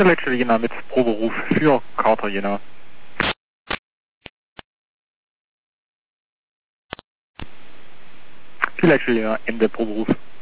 Leitstelle Jena mit Proberuf für Carter Jena. Die Leitstelle Jena, Ende Proberuf.